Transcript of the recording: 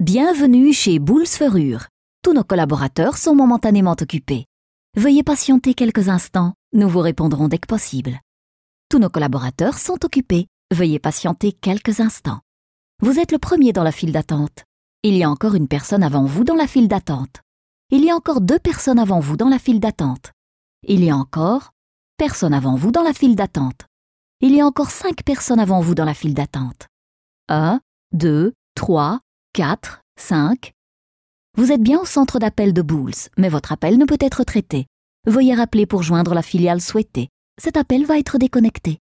Bienvenue chez Bouls Ferrure. Tous nos collaborateurs sont momentanément occupés. Veuillez patienter quelques instants, nous vous répondrons dès que possible. Tous nos collaborateurs sont occupés. Veuillez patienter quelques instants. Vous êtes le premier dans la file d'attente. Il y a encore une personne avant vous dans la file d'attente. Il y a encore 2 personnes avant vous dans la file d'attente. Il y a encore personne avant vous dans la file d'attente. Il y a encore 5 personnes avant vous dans la file d'attente. 1, 2, 3, 4, 5. Vous êtes bien au centre d'appel de Bouls, mais votre appel ne peut être traité. Veuillez rappeler pour joindre la filiale souhaitée. Cet appel va être déconnecté.